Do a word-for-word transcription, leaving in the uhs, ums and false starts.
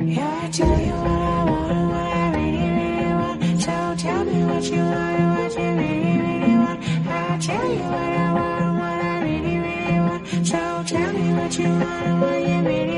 Yeah, I tell you what I want, what I really, really want. So tell me what you want and what you really, really want. I tell you what I want, what I really, really want. So tell me what you want and what you really